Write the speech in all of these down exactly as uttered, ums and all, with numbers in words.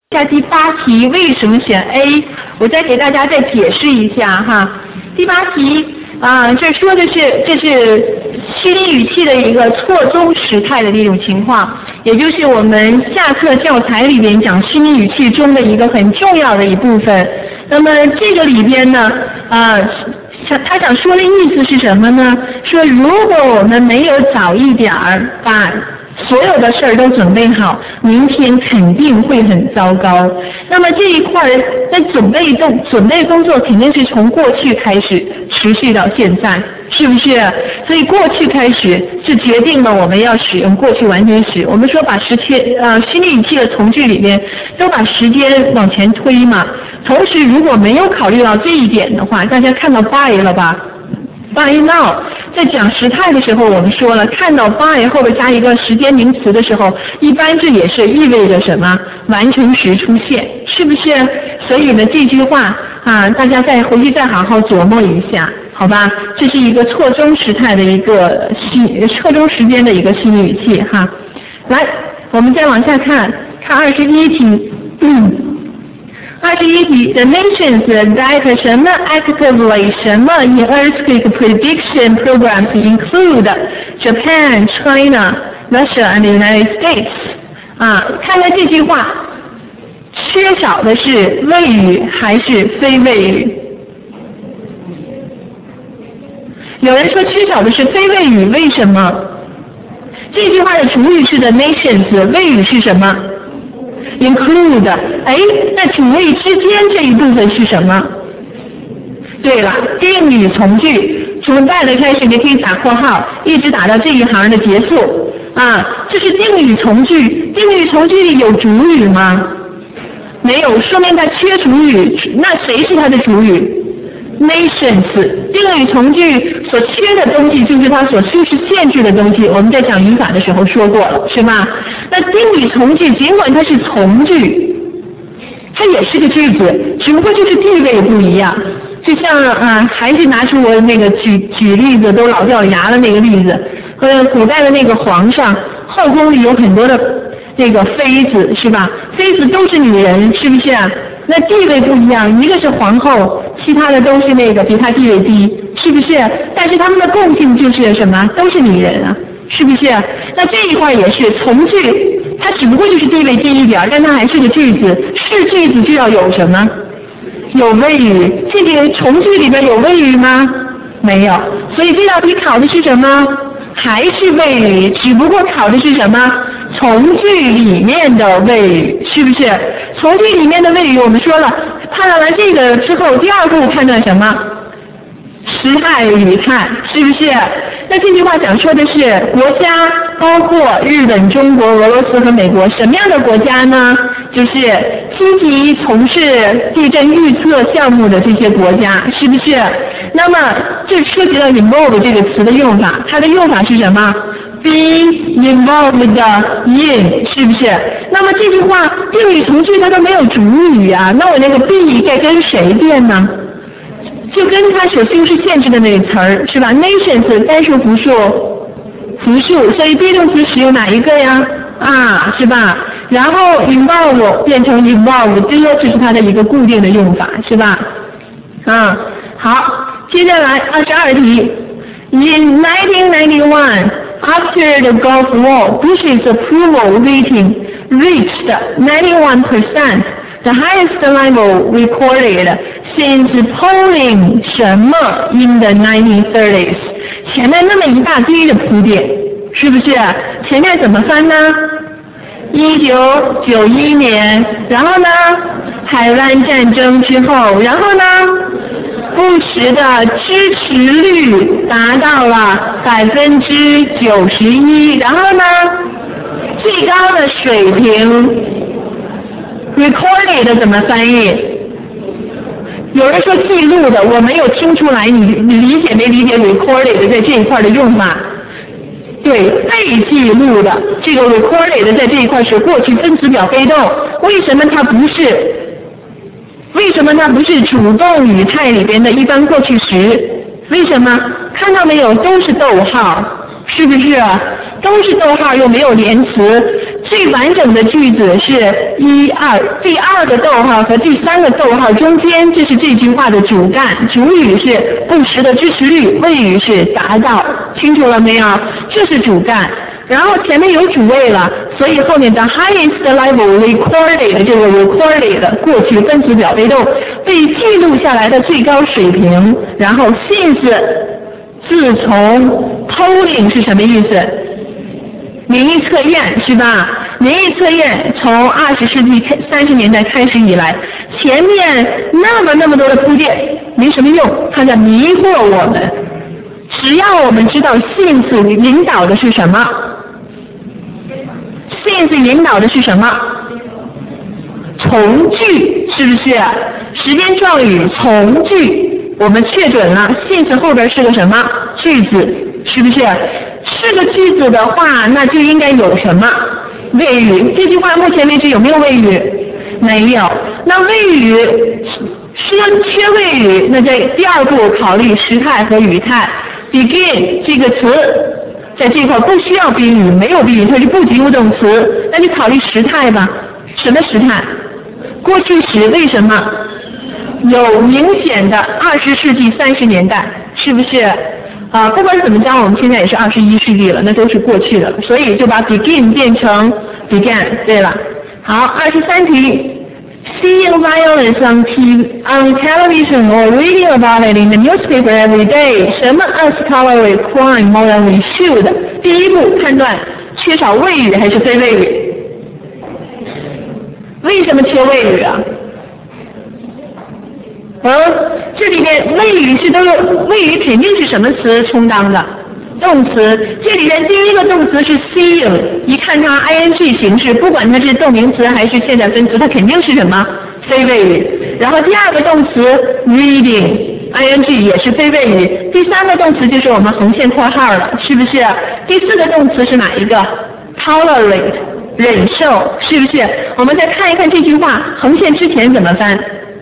下第八题为什么选 A？ 我再给大家再解释一下哈。第八题啊、呃，这说的是这是虚拟语气的一个错综时态的这种情况，也就是我们下课教材里边讲虚拟语气中的一个很重要的一部分。那么这个里边呢，啊、呃，他想说的意思是什么呢？说如果我们没有早一点儿把所有的事儿都准备好，明天肯定会很糟糕。那么这一块儿，那准备动准备工作肯定是从过去开始持续到现在，是不是？所以过去开始是决定了我们要使用过去完成时。我们说把时间呃虚拟语气的从句里面都把时间往前推嘛。同时如果没有考虑到这一点的话，大家看到 by 了吧？by now， 在讲时态的时候，我们说了，看到 by 后边加一个时间名词的时候，一般这也是意味着什么？完成时出现，是不是？所以呢，这句话啊，大家再回去再好好琢磨一下，好吧？这是一个错综时态的一个虚错综时间的一个虚拟语气哈。来，我们再往下看，看二十一题。嗯二十一题 ，the nations that 什么 actively 什么 in earthquake prediction programs include Japan, China, Russia and the United States。啊，看看这句话，缺少的是谓语还是非谓语？有人说缺少的是非谓语，为什么？这句话的主语是 the nations， 谓语是什么？include， 哎，那主谓之间这一部分是什么？对了，定语从句，从 that 开始，你可以打括号，一直打到这一行的结束啊。这是定语从句，定语从句里有主语吗？没有，说明它缺主语。那谁是它的主语？nations， 定语从句所缺的东西就是它所修饰限制的东西，我们在讲语法的时候说过了，是吧？那定语从句尽管它是从句，它也是个句子，只不过就是地位不一样。就像啊，还是拿出我那个举举例子都老掉牙的那个例子，和古代的那个皇上，后宫里有很多的那个妃子，是吧？妃子都是女人，是不是啊？那地位不一样，一个是皇后，其他的都是那个比她地位低，是不是？但是他们的共性就是什么？都是女人啊，是不是？那这一块也是从句，它只不过就是地位低一点，但它还是个句子，是句子就要有什么？有谓语。这个从句里边有谓语吗？没有。所以这道题考的是什么？还是谓语，只不过考的是什么？从句里面的谓语，是不是？从句里面的谓语我们说了，判断完这个之后，第二步判断什么？时态语态，是不是？那这句话讲说的是国家，包括日本、中国、俄罗斯和美国，什么样的国家呢？就是积极从事地震预测项目的这些国家，是不是？那么这涉及到 involve 这个词的用法，它的用法是什么？be involved in， 是不是？那么这句话定语从句它都没有主语啊，那我那个 be 该跟谁变呢？就跟它所修饰限制的那个词儿是吧 ？nations 单数复数，复数，所以 be 动词使用哪一个呀？啊，是吧？然后 involve 变成 involve， 这个就是它的一个固定的用法，是吧？啊，好，接下来二十二题。In nineteen ninety-one, after the Gulf War, Bush's approval rating reached ninety-one percent, the highest level recorded since polling 什么 in the nineteen thirties。前面那么一大堆的铺垫，是不是？前面怎么翻呢？一九九一年，然后呢？海湾战争之后，然后呢？布什的支持率达到了百分之九十一，然后呢，最高的水平 recorded 怎么翻译？有人说记录的，我没有听出来，你你理解没理解 recorded 在这一块的用法？对，被记录的这个 recorded 在这一块是过去分词表被动，为什么它不是？为什么它不是主动语态里边的一般过去时？为什么？看到没有，都是逗号， 是不是？都是逗号又没有连词，最完整的句子是一二，第二个逗号和第三个逗号中间，这是这句话的主干，主语是不时的支持律，谓语是达到，清楚了没有？这是主干。然后前面有主谓了，所以后面的 highest level recorded 这个 recorded 过去分词表被动被记录下来的最高水平，然后 since 自从 polling 是什么意思？民意测验是吧？民意测验从二十世纪三十年代开始以来，前面那么那么多的铺垫没什么用，它在迷惑我们。只要我们知道 since 引导的是什么 ，since 引导的是什么？从句是不是？时间状语从句，我们确准了 since 后边是个什么句子，是不是？是个句子的话，那就应该有什么谓语？这句话目前为止有没有谓语？没有。那谓语说缺谓语，那在第二步考虑时态和语态。begin 这个词在这块不需要宾语，没有宾语，它是不及物动词，那就考虑时态吧。什么时态？过去时。为什么？有明显的二十世纪三十年代，是不是？啊，不管怎么讲，我们现在也是二十一世纪了，那都是过去的，所以就把 begin 变成 began。对了，好，二十三题。Seeing violence on, T on television or reading about it in the newspaper every day, 什么 us tolerate crime more than we should？ 第一步判断缺少谓语还是非谓语？为什么缺谓语啊？嗯，这里面谓语是都有，谓语肯定是什么词充当的？动词。这里面第一个动词是 seeing， 一看它 ing 形式，不管它是动名词还是现在分词，它肯定是什么？非谓语。然后第二个动词 reading，ing 也是非谓语。第三个动词就是我们横线括号了，是不是？第四个动词是哪一个 ？tolerate， 忍受，是不是？我们再看一看这句话，横线之前怎么翻？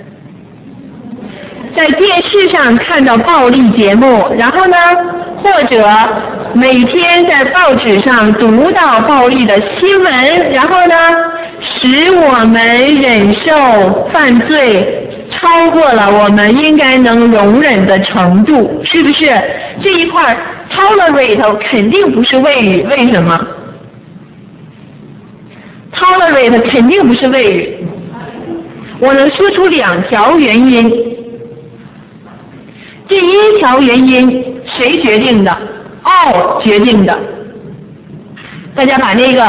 在电视上看到暴力节目，然后呢，或者每天在报纸上读到暴力的新闻，然后呢，使我们忍受犯罪超过了我们应该能容忍的程度，是不是？这一块 tolerate 肯定不是谓语，为什么 ？tolerate 肯定不是谓语，我能说出两条原因。第一条原因谁决定的 ？all 决定的。大家把那个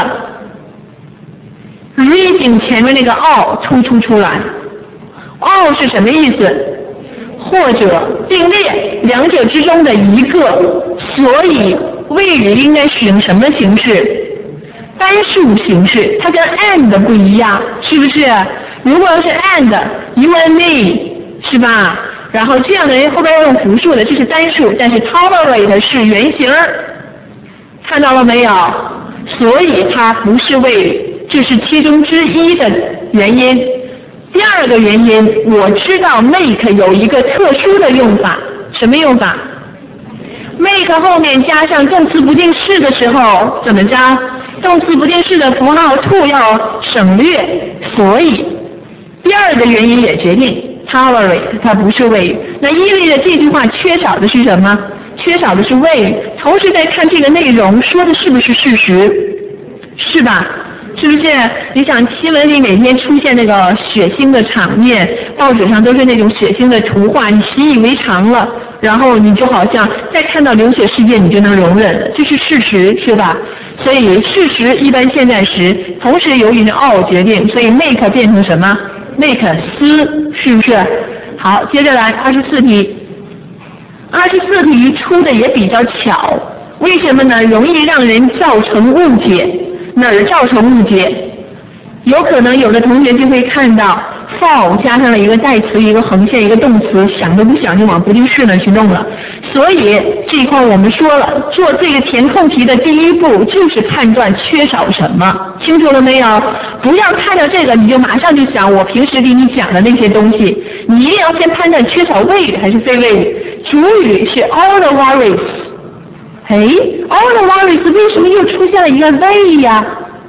reading 前面那个 all 突出出来。all 是什么意思？或者并列两者之中的一个，所以谓语应该使用什么形式？单数形式，它跟 and 不一样，是不是？如果要是 and you and me 是吧？然后这样的人后边要用复数的，这是单数，但是 tolerate 是原形，看到了没有？所以它不是谓语，这是其中之一的原因。第二个原因，我知道 make 有一个特殊的用法，什么用法 ？make 后面加上动词不定式的时候怎么着？动词不定式的符号 to 要省略，所以第二个原因也决定。tolerate 它不是谓语，那意味着这句话缺少的是什么？缺少的是谓语。同时再看这个内容说的是不是事实，是吧？是不是？你想新闻里每天出现那个血腥的场面，报纸上都是那种血腥的图画，你习以为常了，然后你就好像再看到流血事件你就能容忍了，这是事实，是吧？所以事实一般现在时，同时由于是 all 决定，所以 make 变成什么？make 思，是不是？好，接着来二十四题。二十四题出的也比较巧，为什么呢？容易让人造成误解。哪儿造成误解？有可能有的同学就会看到 fall 加上了一个代词，一个横线，一个动词，想都不想就往不定式那去弄了。所以这一块我们说了，做这个填空题的第一步就是判断缺少什么，清楚了没有？不要看到这个你就马上就想我平时给你讲的那些东西，你一定要先判断缺少谓语还是非谓语。主语是 all the worries， 哎 ，all the worries 为什么又出现了一个 they 呀？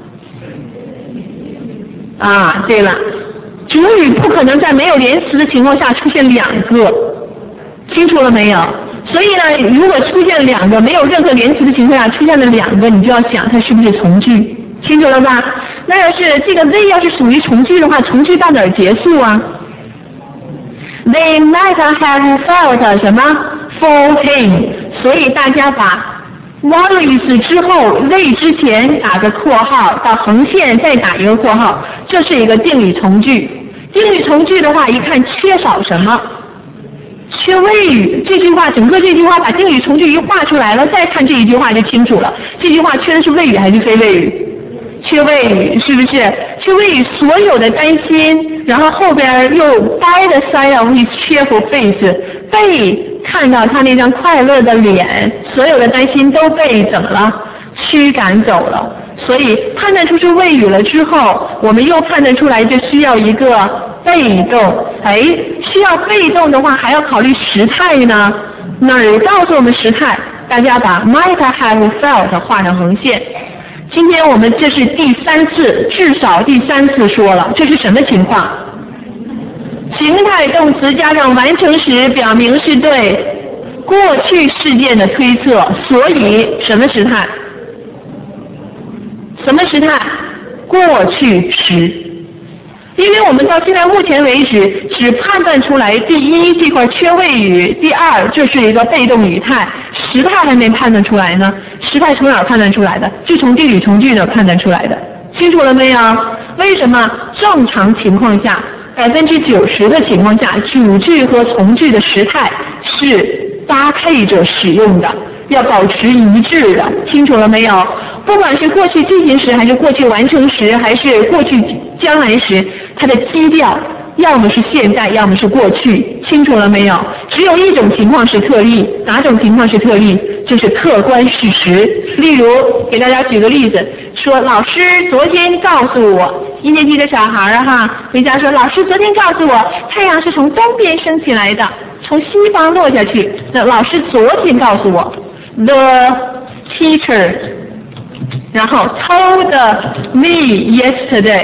啊，对了，主语不可能在没有连词的情况下出现两个，清楚了没有？所以呢，如果出现两个没有任何连词的情况下出现了两个，你就要想它是不是从句，清楚了吧？那要是这个 they 要是属于从句的话，从句到哪儿结束啊？ They might have felt 什么 for him， 所以大家把 worries 之后 they 之前打个括号，到横线再打一个括号，这是一个定语从句。定语从句的话，一看缺少什么？缺谓语。这句话整个这句话把定语从句一画出来了，再看这一句话就清楚了。这句话缺的是谓语还是非谓语？缺谓语，是不是？缺谓语，所有的担心，然后后边又 by the side of his cheerful face， 被看到他那张快乐的脸，所有的担心都被怎么了？驱赶走了。所以判断出是谓语了之后，我们又判断出来就需要一个被动。哎，需要被动的话还要考虑时态呢，哪儿告诉我们时态？大家把 might have felt 画上横线。今天我们这是第三次，至少第三次说了，这是什么情况？形态动词加上完成时，表明是对过去事件的推测，所以什么时态？什么时态？过去时。因为我们到现在目前为止只判断出来第一这块缺谓语，第二这是一个被动语态，时态还没判断出来呢。时态从哪儿判断出来的？就从定语从句那儿判断出来的，清楚了没有？为什么正常情况下百分之九十的情况下，主句和从句的时态是搭配着使用的，要保持一致的，清楚了没有？不管是过去进行时，还是过去完成时，还是过去将来时，它的基调要么是现在，要么是过去，清楚了没有？只有一种情况是特例，哪种情况是特例？就是客观事实。例如，给大家举个例子，说老师昨天告诉我，一年级的小孩儿哈，回家说老师昨天告诉我，太阳是从东边升起来的，从西方落下去。那老师昨天告诉我 ，the teacher， 然后 told me yesterday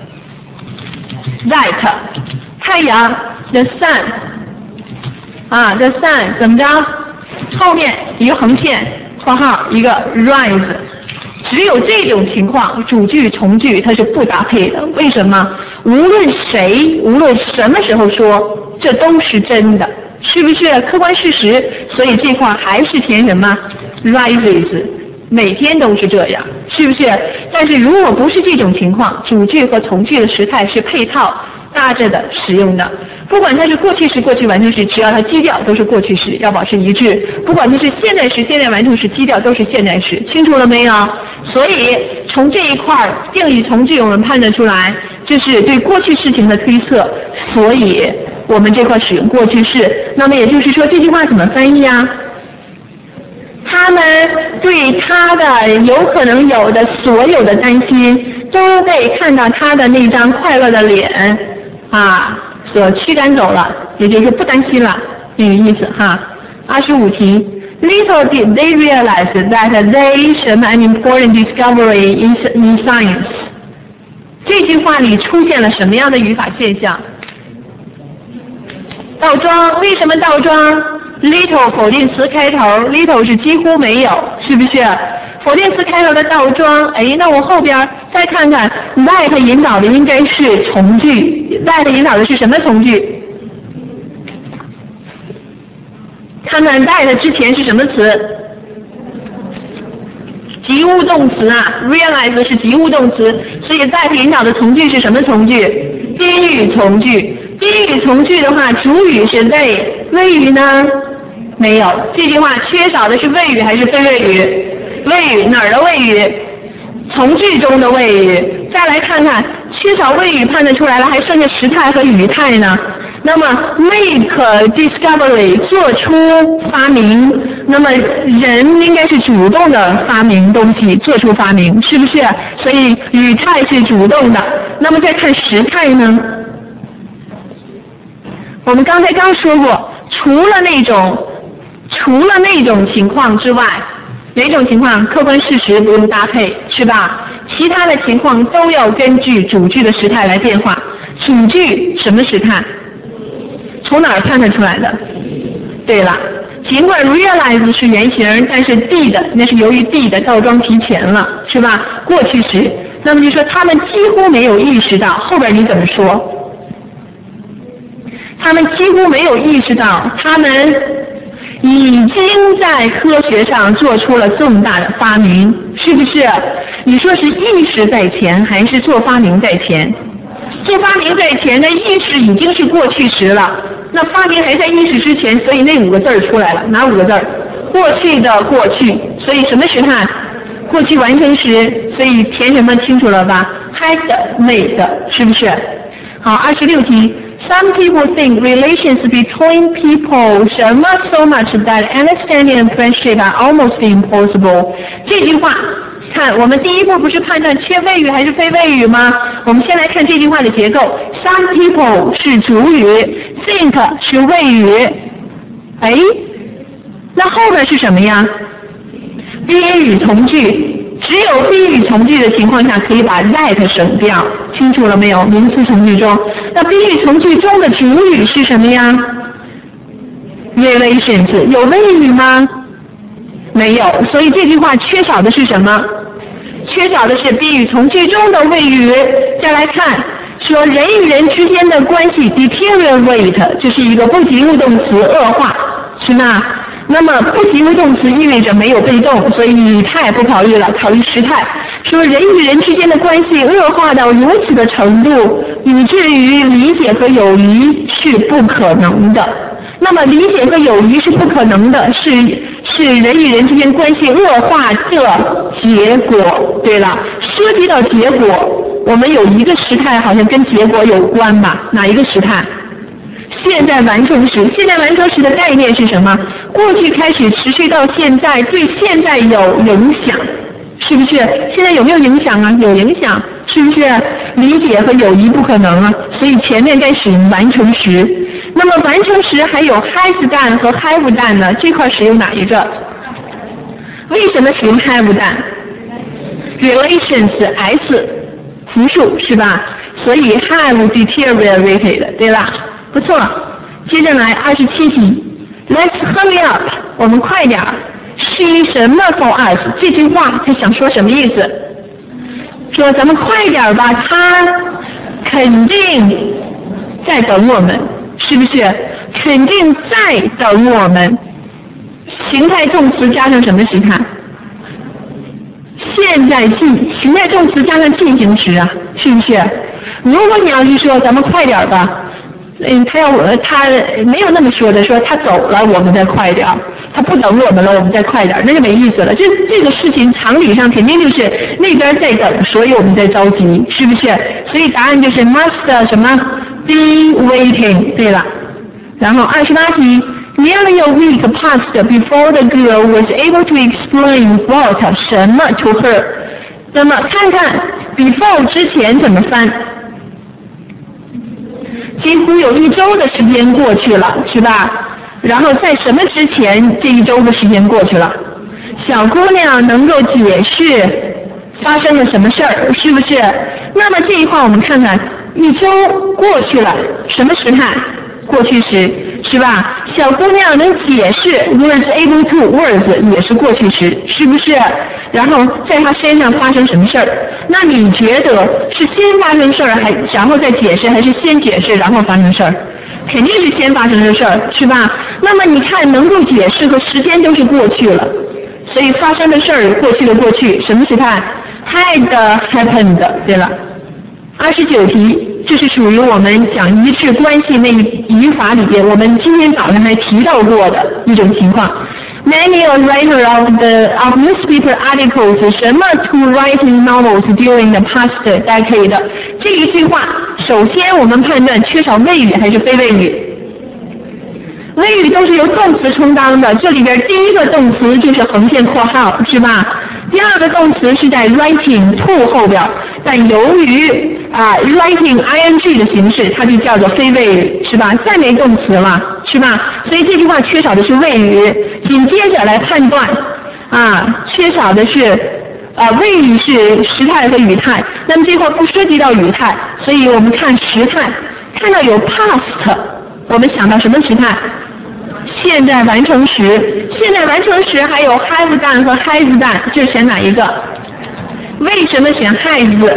that 太阳 the sun 啊 the sun 怎么着？后面一个横线括号一个 rise， 只有这种情况，主句从句它是不搭配的。为什么？无论谁，无论什么时候说，这都是真的，是不是客观事实？所以这块还是填什么 rises， 每天都是这样，是不是？但是如果不是这种情况，主句和从句的时态是配套搭着的使用的。不管它是过去时、过去完成时，只要它基调都是过去时，要保持一致。不管它是现在时、现在完成时，基调都是现在时，清楚了没有？所以从这一块定语从句我们判断出来，这是对过去事情的推测，所以我们这块使用过去式。那么也就是说，这句话怎么翻译啊？他们对他的有可能有的所有的担心，都被看到他的那张快乐的脸啊所驱赶走了，也就是不担心了，那个意思哈。二十五题 ，Little did they realize that they should an important discovery in in science。这句话里出现了什么样的语法现象？倒装，为什么倒装 ？Little 否定词开头 ，little 是几乎没有，是不是？否定词开头的倒装，哎，那我后边再看看 that 引导的应该是从句 ，that 引导的是什么从句？看看 that 之前是什么词？及物动词啊 ，realize 是及物动词，所以 that 引导的从句是什么从句？宾语从句。宾语从句的话，主语是 they， 谓语呢？没有。这句话缺少的是谓语还是非谓语？谓语，哪儿的谓语？从句中的谓语。再来看看，缺少谓语判断出来了，还剩下时态和语态呢。那么 make discovery 做出发明，那么人应该是主动的发明东西，做出发明，是不是？所以语态是主动的。那么再看时态呢？我们刚才刚说过，除了那种除了那种情况之外， 哪种情况客观事实不用搭配，是吧？其他的情况都要根据主句的时态来变化。主句什么时态？从哪儿判断出来的？对了，尽管 realize 是原形，但是 did 那是由于 did 倒装提前了，是吧？过去时，那么就说他们几乎没有意识到，后边你怎么说？他们几乎没有意识到，他们已经在科学上做出了重大的发明，是不是？你说是意识在前，还是做发明在前？做发明在前，那意识已经是过去时了，那发明还在意识之前，所以那五个字儿出来了，哪五个字儿？过去的过去，所以什么时态？过去完成时，所以填什么清楚了吧 ？had made 是不是？好，二十六题。Some people think relations between people 什么 so much that understanding and friendship are almost impossible。这句话，看我们第一步不是判断缺谓语还是非谓语吗？我们先来看这句话的结构。Some people 是主语 ，think 是谓语。哎，那后边是什么呀？宾语从句。只有宾语从句的情况下，可以把 that 省掉，清楚了没有？名词从句中，那宾语从句中的主语是什么呀 ？relations 有谓语吗？没有，所以这句话缺少的是什么？缺少的是宾语从句中的谓语。再来看，说人与人之间的关系 deteriorate， 这是一个不及物动词恶化，是吗？那么不及物动词意味着没有被动，所以语态不考虑了，考虑时态。说人与人之间的关系恶化到如此的程度，以至于理解和友谊是不可能的。那么理解和友谊是不可能的，是是人与人之间关系恶化的结果。对了，涉及到结果，我们有一个时态好像跟结果有关吧？哪一个时态？现在完成时，现在完成时的概念是什么？过去开始持续到现在，对现在有影响，是不是？现在有没有影响啊？有影响，是不是？理解和友谊不可能啊，所以前面该使用完成时。那么完成时还有 has done 和 have done 呢？这块使用哪一个？为什么使用 have done？ relations s 复数是吧？所以 have deteriorated 对吧？不错，接着来二十七题 ，Let's hurry up， 我们快点儿。She 什么 for us？ 这句话他想说什么意思？说咱们快点吧，他肯定在等我们，是不是？肯定在等我们。形态动词加上什么时态？现在进，形态动词加上进行时啊，是不是？如果你要是说咱们快点吧。嗯，他要我，他没有那么说的，说他走了，我们再快点儿；他不等我们了，我们再快点儿，那就没意思了。这这个事情常理上肯定就是那边在等，所以我们在着急，是不是？所以答案就是 must 什么 be waiting。对了，然后二十八题 ，Nearly a week passed before the girl was able to explain what 什么 to her。那么看看 before 之前怎么翻？几乎有一周的时间过去了，是吧？然后在什么之前这一周的时间过去了？小姑娘能够解释发生了什么事儿，是不是？那么这一块我们看看，一周过去了，什么时态？过去时，是吧？小姑娘能解释 was able to was 也是过去时，是不是？然后在她身上发生什么事儿？那你觉得是先发生事儿，还然后再解释，还是先解释然后发生事儿？肯定是先发生的事儿，是吧？那么你看，能够解释和时间都是过去了，所以发生的事儿过去的过去，什么时态 ？had happened。对了，二十九题。这是属于我们讲一致关系那语法里边，我们今天早上还提到过的一种情况。Many a writer of the of newspaper articles 什么 to writing novels during the past decade。这一句话，首先我们判断缺少谓语还是非谓语。谓语都是由动词充当的，这里边第一个动词就是横线括号，是吧？第二个动词是在 writing to 后边，但由于啊 writing ing 的形式，它就叫做非谓语，是吧？再没动词了，是吧？所以这句话缺少的是谓语。紧接着来判断啊，缺少的是啊谓语是时态和语态，那么这块不涉及到语态，所以我们看时态，看到有 past， 我们想到什么时态？现在完成时，现在完成时还有 have done 和 has done， 这选哪一个？为什么选 has？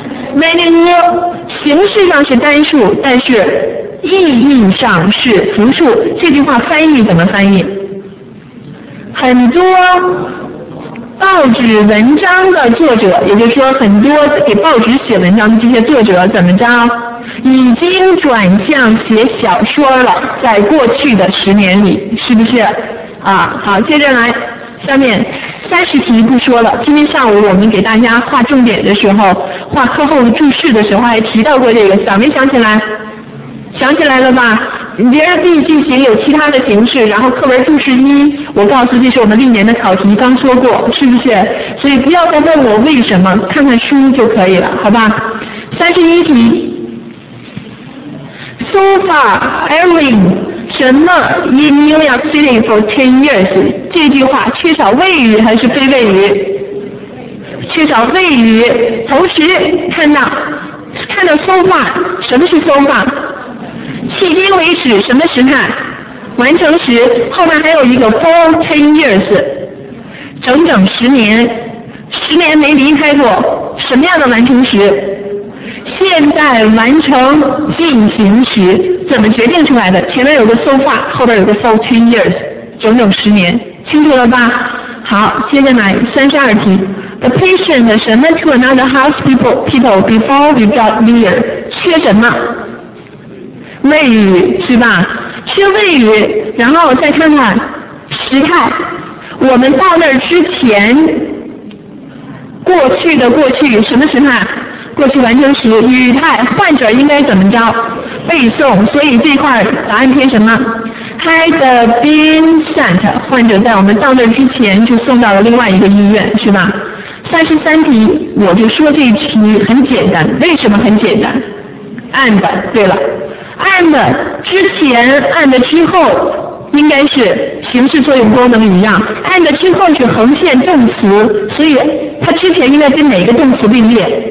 many more 形式上是单数，但是意义上是复数。这句话翻译怎么翻译？很多报纸文章的作者，也就是说很多给报纸写文章的这些作者怎么着？已经转向写小说了，在过去的十年里，是不是？啊，好，接着来，下面三十题不说了。今天上午我们给大家画重点的时候，画课后的注释的时候还提到过这个，想没想起来？想起来了吧？第二 B 句型有其他的形式，然后课文注释一，我告诉这是我们历年的考题，刚说过，是不是？所以不要再问我为什么，看看书就可以了，好吧？三十一题。So far, Irving 什么 in New York City for ten years？ 这句话缺少谓语还是非谓语？缺少谓语。同时看到看到 so far， 什么是 so far？ 迄今为止什么时态？完成时，后面还有一个 for ten years， 整整十年，十年没离开过，什么样的完成时？现在完成进行时，怎么决定出来的？前面有个 so far， 后边有个 for ten years， 整整十年，清楚了吧？好，接着来三十二题。The patient 什么 to another hospital people before we got there？ 缺什么？谓语是吧？缺谓语，然后再看看时态。我们到那儿之前，过去的过去什么时态？过去完成时。语态，患者应该怎么着？背诵。所以这块答案偏什么 ？Had been sent， 患者在我们到那儿之前就送到了另外一个医院，是吧？三十三题，我就说这题很简单，为什么很简单 ？And， 对了 ，and 之前 and 之后应该是形式作用功能一样 ，and 之后是横线动词，所以它之前应该跟哪个动词并列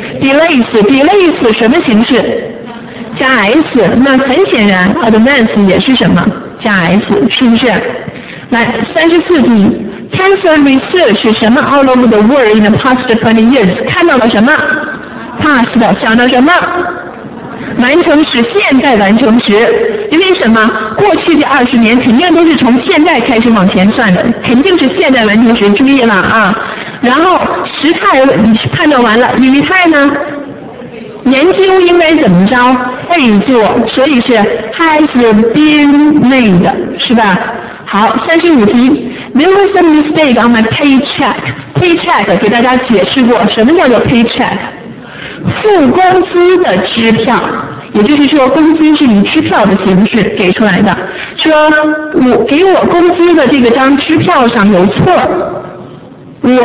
？delays，delays 什么形式？加 s， 那很显然 advance 也是什么？加 s， 是不是？来，三十四题。Cancer research 什么 all over the world in the past twenty years 看到了什么 past 想到什么完成时，现在完成时，因为什么？过去这二十年肯定都是从现在开始往前算的，肯定是现在完成时，注意了啊。然后时态判断完了，语态呢？研究应该怎么着？被做，所以是 has been made， 是吧？好，三十五题。There was a mistake on my paycheck. Paycheck 给大家解释过，什么叫做 paycheck？ 付工资的支票，也就是说，工资是以支票的形式给出来的。说我给我工资的这个张支票上有错，我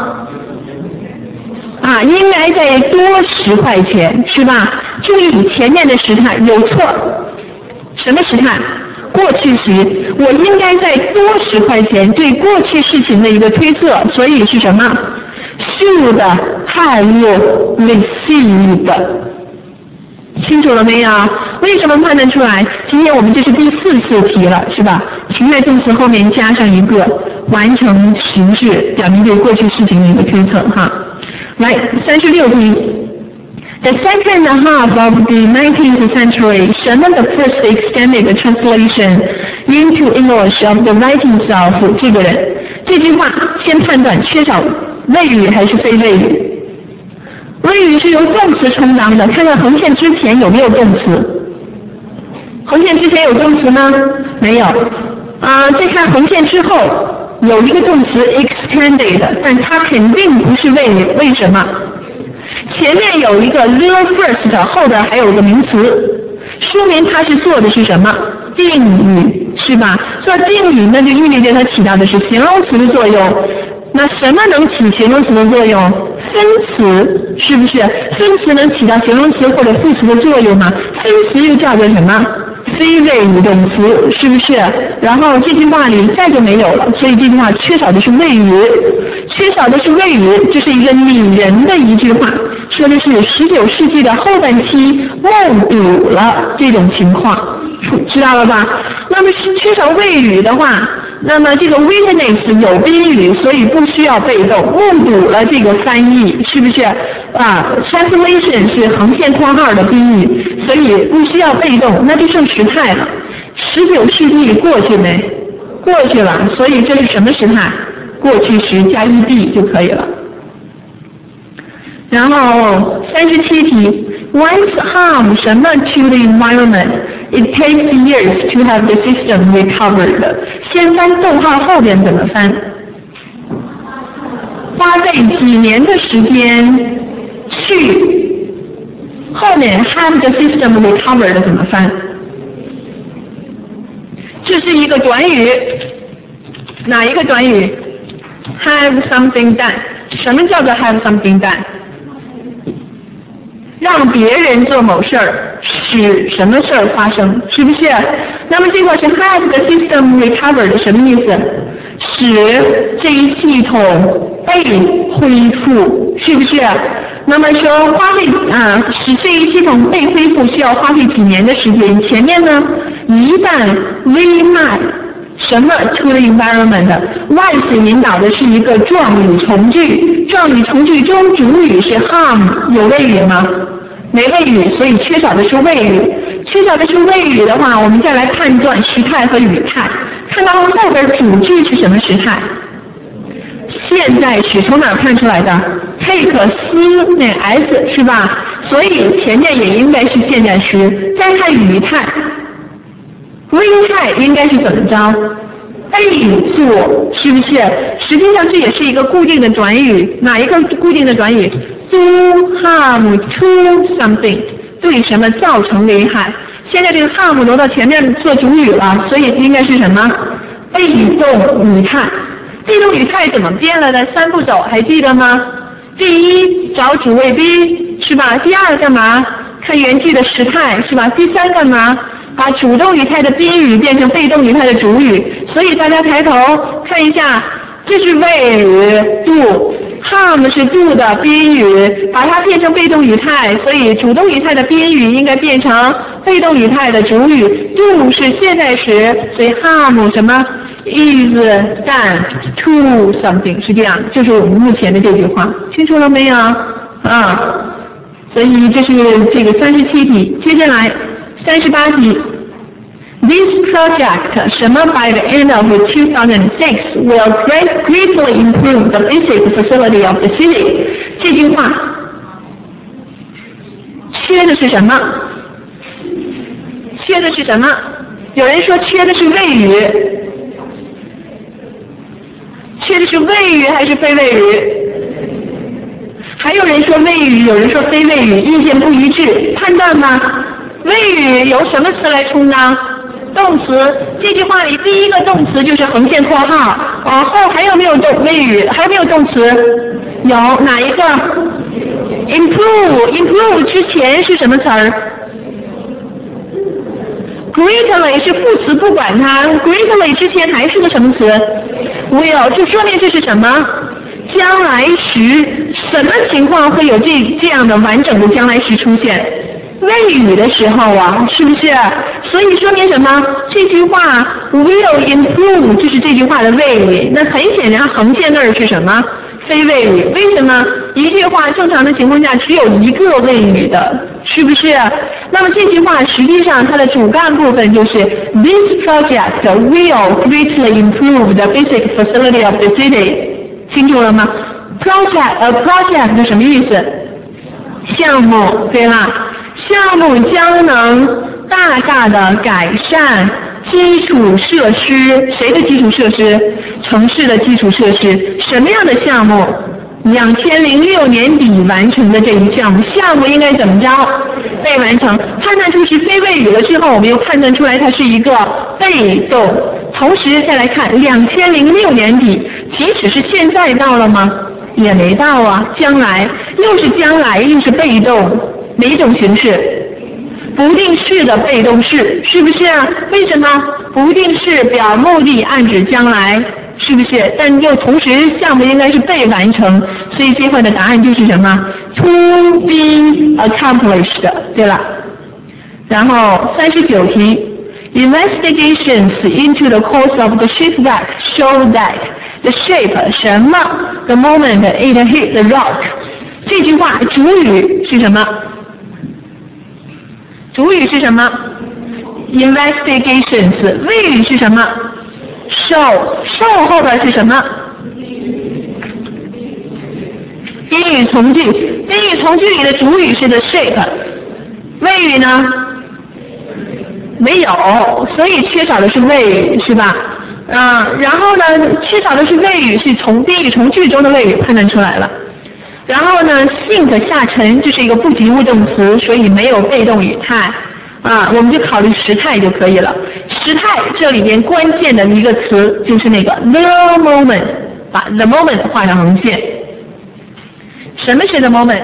啊应该再多十块钱，是吧？注意前面的时态有错，什么时态？过去时，我应该再多十块钱，对过去事情的一个推测，所以是什么 ？should have received， 清楚了没有？为什么判断出来？今天我们这是第四次题了，是吧？情态动词后面加上一个完成形式，表明对过去事情的一个推测哈。来，三十六题。The second half of the nineteenth century, 什么的 first extended translation into English of the writings of 这个人，这句话先判断缺少谓语还是非谓语。谓语是由动词充当的，看看横线之前有没有动词。横线之前有动词吗？没有。啊，再看横线之后有一个动词 extended， 但它肯定不是谓语，为什么？前面有一个 the first， 后边还有一个名词，说明它是做的是什么？定语，是吧？做定语，那就意味着它起到的是形容词的作用。那什么能起形容词的作用？分词，是不是？分词能起到形容词或者副词的作用吗？分词又叫做什么？ 非谓语动词，是不是？然后这句话里再就没有了，所以这句话缺少的是谓语，缺少的是谓语，这是一个拟人的一句话，说的是十九世纪的后半期目睹了这种情况，知道了吧？那么缺少谓语的话，那么这个 witness 有宾语，所以不需要被动，目睹了这个翻译，是不是啊 ？translation 是横线括号的宾语，所以不需要被动，那就剩时态了。十九世纪过去没？过去了，所以这是什么时态？过去时加 ed 就可以了。然后三十七题 ，Once harm 什么 to the environment, it takes years to have the system recovered。先翻逗号后边怎么翻？花费几年的时间去，后面 have the system recovered 怎么翻？这是一个短语，哪一个短语 ？have something done。什么叫做 have something done？让别人做某事儿，使什么事儿发生，是不是？那么这个是 have the system recovered 什么意思？使这一系统被恢复，是不是？那么说花费啊，使这一系统被恢复需要花费几年的时间？前面呢，一旦危害什么 to the environment，once 引导的是一个状语从句，状语从句中主语是 harm， 有谓语吗？没谓语，所以缺少的是谓语。缺少的是谓语的话，我们再来判断时态和语态。看到后边主句是什么时态？现在时从哪看出来的 ？take 思那 s 是吧？所以前面也应该是现在时。再看语态，危害应该是怎么着？被做，是不是？实际上这也是一个固定的短语，哪一个固定的短语 ？do harm to something， 对什么造成危害？现在这个 harm 挪到前面做主语了，所以应该是什么？被动语态。被动语态怎么变了呢？三步走还记得吗？第一，找主谓宾，是吧？第二，干嘛？看原句的时态，是吧？第三，干嘛？把主动语态的宾语变成被动语态的主语。所以大家抬头看一下，这是谓语 do， harm 是 do 的宾语，把它变成被动语态，所以主动语态的宾语应该变成被动语态的主语。do 是现在时，所以 harm 什么 is done to something 是这样，就是我们目前的这句话，清楚了没有啊？所以这是这个三十七题，接下来三十八题。This project 什么 by the end of two thousand six will great, greatly improve the basic facility of the city。这句话缺的是什么？缺的是什么？有人说缺的是谓语，缺的是谓语还是非谓语？还有人说谓语，有人说非谓语，意见不一致，判断吗？谓语由什么词来充当？动词。这句话里第一个动词就是横线括号，往后还有没有动谓语？还有没有动词？有，哪一个 ？improve improve 之前是什么词儿 ？greatly 是副词，不管它 ，greatly 之前还是个什么词 ？will 就说明这是什么？将来时，什么情况会有这这样的完整的将来时出现？谓语的时候啊，是不是？所以说明什么？这句话 will improve 就是这句话的谓语。那很显然，横线那儿是什么？非谓语。为什么？一句话正常的情况下只有一个谓语的，是不是？那么这句话实际上它的主干部分就是 This project will greatly improve the basic facility of the city。清楚了吗 ？project 呃 project 是什么意思？项目，对啦。项目将能大大的改善基础设施，谁的基础设施？城市的基础设施。什么样的项目？两千零六年底完成的这一项目，项目应该怎么着？被完成。判断出是非谓语了之后，我们又判断出来它是一个被动。同时再来看两千零六年底，即使是现在到了吗？也没到啊，将来又是将来又是被动。哪种形式？ 不定式的被动式，是不是啊？为什么？不定式表目的，暗指将来，是不是？但又同时项目应该是被完成，所以这块的答案就是什么 ？To be accomplished， 对了。然后三十九题 ，Investigations into the cause of the shipwreck show that the ship 什么 the moment it hit the rock， 这句话主语是什么？主语是什么 ？Investigations， 谓语是什么 ？show， show 后边是什么？宾语从句，宾语从句里的主语是 the ship， 谓语呢？没有，所以缺少的是谓语，是吧？啊，然后呢，缺少的是谓语，是从宾语从句中的谓语判断出来了。然后呢 ，sink 下沉就是一个不及物动词，所以没有被动语态啊，我们就考虑时态就可以了。时态这里边关键的一个词就是那个 the moment， 把 the moment 画上横线。什么是 the moment？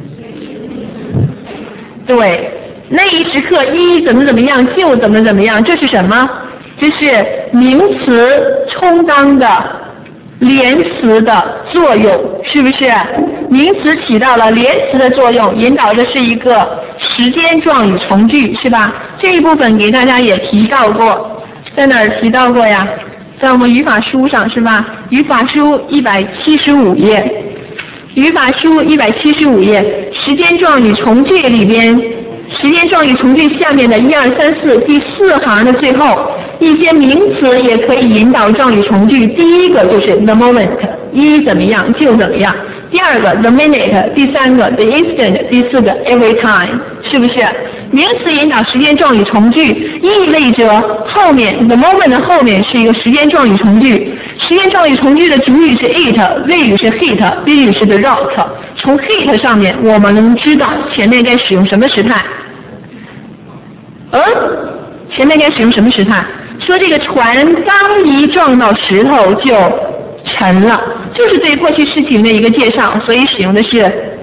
对，那一时刻一怎么怎么样就怎么怎么样，这是什么？这是名词充当的连词的作用，是不是？名词起到了连词的作用，引导的是一个时间状语从句，是吧？这一部分给大家也提到过，在哪儿提到过呀？在我们语法书上，是吧？语法书一百七十五页，语法书一百七十五页，时间状语从句里边，时间状语从句下面的一二三四第四行的最后。一些名词也可以引导状语从句，第一个就是 the moment， 一怎么样就怎么样；第二个 the minute， 第三个 the instant， 第四个 every time， 是不是？名词引导时间状语从句，意味着后面 the moment 的后面是一个时间状语从句。时间状语从句的主语是 it， 谓语是 hit， 宾语是 the rock。从 hit 上面我们能知道前面该使用什么时态。嗯，前面该使用什么时态？说这个船刚一撞到石头就沉了，就是对过去事情的一个介绍，所以使用的是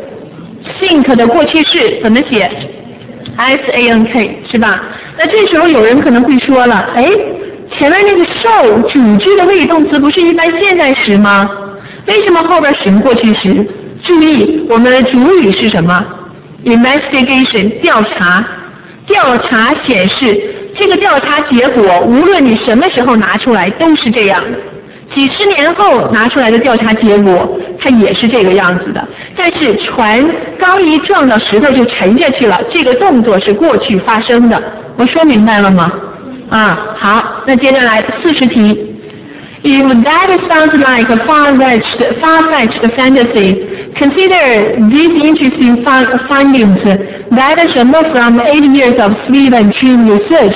sink 的过去式，怎么写 ？S A N K 是吧？那这时候有人可能会说了，哎，前面那个受主句的谓语动词不是一般现在时吗？为什么后边使用过去时？注意，我们的主语是什么 ？Investigation 调查，调查显示。这个调查结果，无论你什么时候拿出来，都是这样的。几十年后拿出来的调查结果，它也是这个样子的。但是船刚一撞到石头就沉下去了，这个动作是过去发生的。我说明白了吗？啊，好，那接着来四十题。If that sounds like a far-fetched, far-fetched fantasy, consider these interesting findings that什么 from eight years of sleep and dream research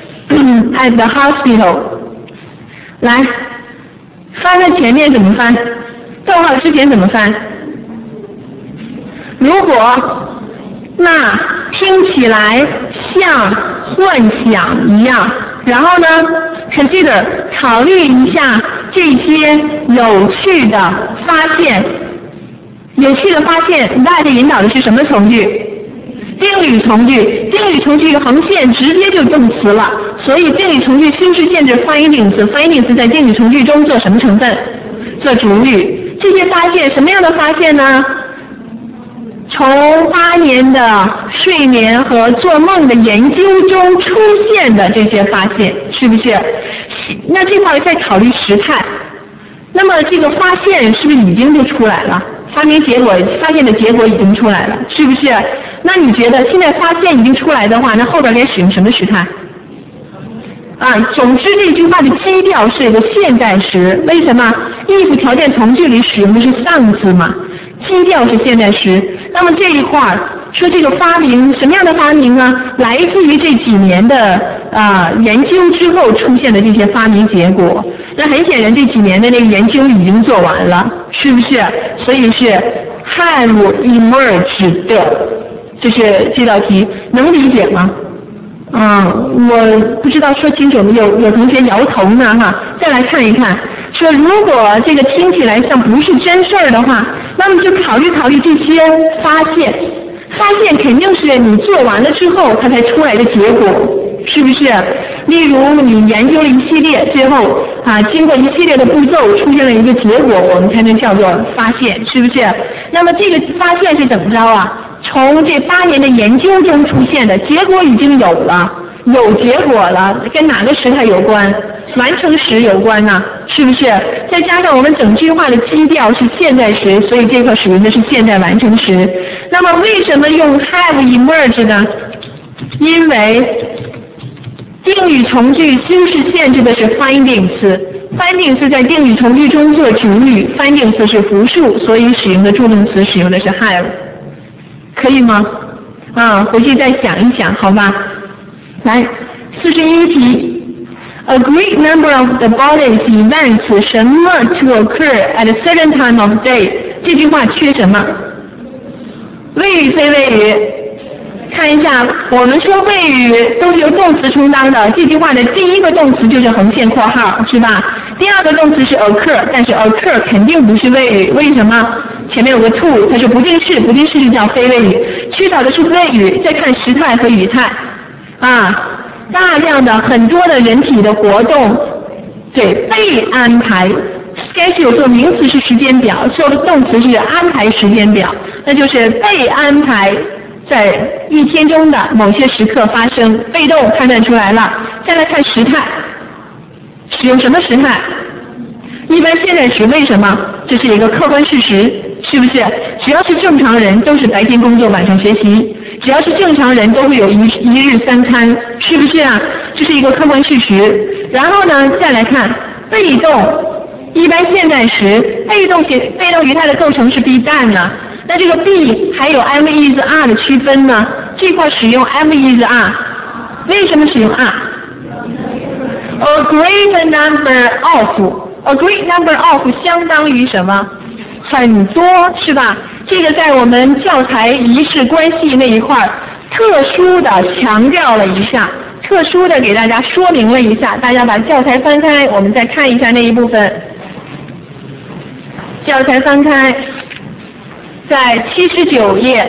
at the hospital. 来，翻在前面怎么翻？逗号之前怎么翻？如果那听起来像幻想一样，然后呢 ，consider 考虑一下这些有趣的发现。有趣的发现 ，that 引导的是什么从句？定语从句。定语从句横线直接就动词了，所以定语从句修饰限制 findings。findings 在定语从句中做什么成分？做主语。这些发现什么样的发现呢？从八年的睡眠和做梦的研究中出现的这些发现，是不是？那这块再考虑时态，那么这个发现是不是已经就出来了？发明结果，发现的结果已经出来了，是不是？那你觉得现在发现已经出来的话，那后边该使用什么时态？啊，总之这句话的基调是一个现在时，为什么 ？if 条件从句里使用的是上字嘛，基调是现在时。那么这一块儿说这个发明什么样的发明呢？来自于这几年的啊、呃、研究之后出现的这些发明结果。那很显然这几年的那个研究已经做完了，是不是？所以是 have emerged 的，这是这道题能理解吗？嗯，我不知道说清楚没有，有同学摇头呢哈。再来看一看，说如果这个听起来像不是真事儿的话，那么就考虑考虑这些发现发现肯定是你做完了之后它才出来的结果，是不是？例如你研究了一系列，最后啊经过一系列的步骤出现了一个结果，我们才能叫做发现，是不是？那么这个发现是怎么着啊？从这八年的研究中出现的结果已经有了，有结果了，跟哪个时态有关？完成时有关呢、啊，是不是？再加上我们整句话的基调是现在时，所以这块属于的是现在完成时。那么为什么用 have emerged 呢？因为定语从句修饰限制的是 findings，findings 在定语从句中做主语 ，findings 是复数，所以使用的助动词使用的是 have， 可以吗？啊，回去再想一想，好吧？来，四十一题。A great number of the body's events 什么 to occur at a certain time of day 这句话缺什么？谓语非谓语。看一下，我们说谓语都是由动词充当的，这句话的第一个动词就是横线括号，是吧？第二个动词是 occur， 但是 occur 肯定不是谓语，为什么？前面有个 to， 它是不定式，不定式就叫非谓语，缺少的是谓语。再看时态和语态，啊。大量的很多的人体的活动，对，被安排 schedule 做名词是时间表，做的动词是安排时间表，那就是被安排在一天中的某些时刻发生，被动判断出来了。再来看时态，使用什么时态？一般现在时，为什么？这是一个客观事实，是不是？只要是正常人都是白天工作晚上学习，只要是正常人都会有一一日三餐，是不是啊？这是一个客观事实。然后呢，再来看被动，一般现在时，被动写被动语态的构成是 be done 呢，那这个 be 还有 am is are 的区分呢？这块使用 am is are， 为什么使用 are？A great number of，a great number of 相当于什么？很多，是吧？这个在我们教材仪式关系那一块特殊的强调了一下，特殊的给大家说明了一下。大家把教材翻开，我们再看一下那一部分。教材翻开，在七十九页，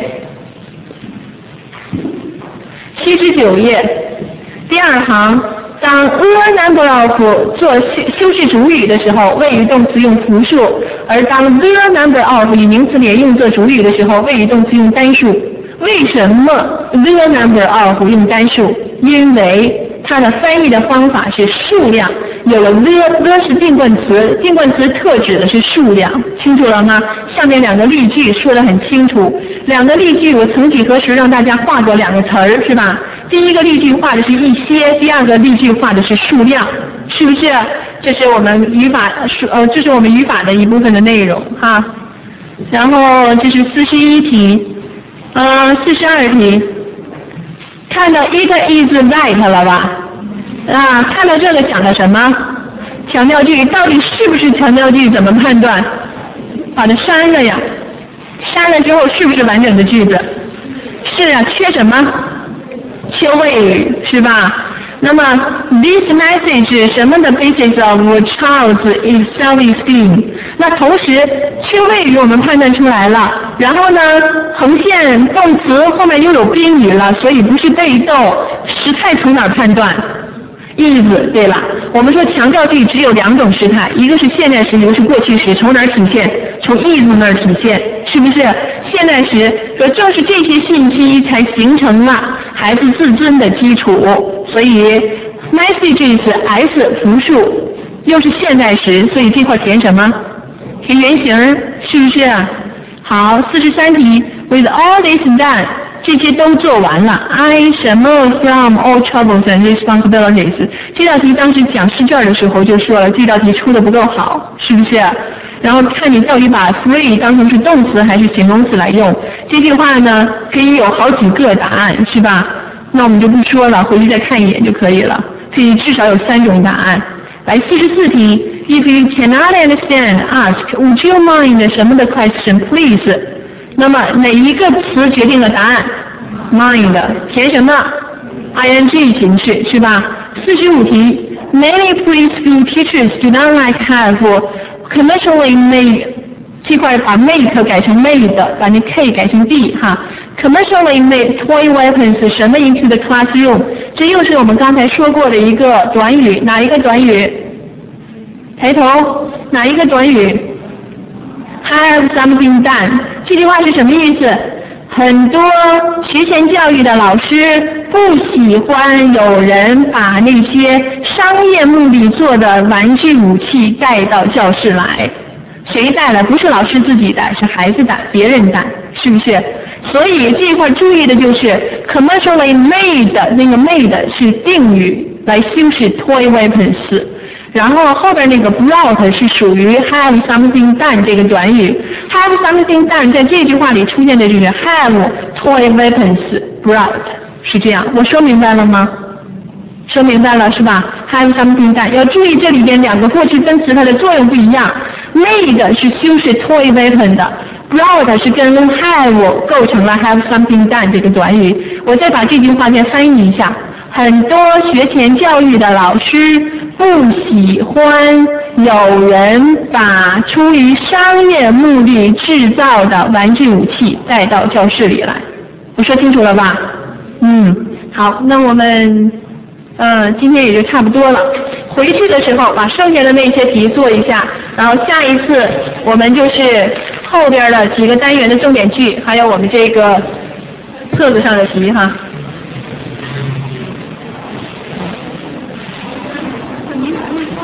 七十九页第二行。当 a number of 做修饰主语的时候，谓语动词用复数；而当 the number of 以名词连用做主语的时候，谓语动词用单数。为什么 the number of 用单数？因为它的翻译的方法是数量，有了 the the 是定冠词，定冠词特指的是数量，清楚了吗？下面两个例句说得很清楚，两个例句我曾几何时让大家画过两个词儿，是吧？第一个例句画的是一些，第二个例句画的是数量，是不是？这是我们语法呃，这是我们语法的一部分的内容哈。然后这是四十一题，呃，四十二题，看到 it is right 了吧？啊，看到这个讲的什么？强调句到底是不是强调句？怎么判断？把它删了呀，删了之后是不是完整的句子？是啊，缺什么？缺谓语，是吧？那么 this message 什么的 basis of a child's self-esteem， 那同时缺谓语我们判断出来了，然后呢横线动词后面又有宾语了，所以不是被动，时态从哪儿判断？is， 对了，我们说强调句只有两种时态，一个是现在时，一个是过去时，从哪儿体现？从 is 那儿体现，是不是？现在时说正是这些信息才形成了孩子自尊的基础，所以 message is s 复数，又是现在时，所以这块填什么？填原形，是不是？好，四十三题 ，with all this done。这些都做完了 ，I 什么 from all troubles and responsibilities。这道题当时讲试卷的时候就说了，这道题出的不够好，是不是？然后看你到底把 free 当成是动词还是形容词来用。这句话呢，可以有好几个答案，是吧？那我们就不说了，回去再看一眼就可以了。可以至少有三种答案。来，四十四题 ，If you cannot understand, ask would you mind 什么的 question, please。那么哪一个词决定了答案 ？mind 填什么 ？ing 形式是吧？四十五题 ，Many preschool teachers do not like have commercially made 这块把 make 改成 made， 把那 k 改成 d 哈。 Commercially made toy weapons 什么 into the classroom？ 这又是我们刚才说过的一个短语，哪一个短语？抬头，哪一个短语 ？Have something done。这句话是什么意思？很多学前教育的老师不喜欢有人把那些商业目的做的玩具武器带到教室来。谁带了？不是老师自己带，是孩子带，别人带，是不是？所以这一块注意的就是 commercially made 那个 made 是定语来修饰 toy weapons， 然后后边那个 brought 是属于 have something done 这个短语 ，have something done 在这句话里出现的就是 have toy weapons brought， 是这样，我说明白了吗？说明白了是吧 ？have something done 要注意这里边两个过去分词它的作用不一样 ，made 是修饰 toy weapon 的。brought 是跟 have 构成了 have something done 这个短语。我再把这句话再翻译一下：很多学前教育的老师不喜欢有人把出于商业目的制造的玩具武器带到教室里来。我说清楚了吧？嗯，好，那我们呃今天也就差不多了。回去的时候把剩下的那些题做一下，然后下一次我们就是后边的几个单元的重点句，还有我们这个册子上的题哈。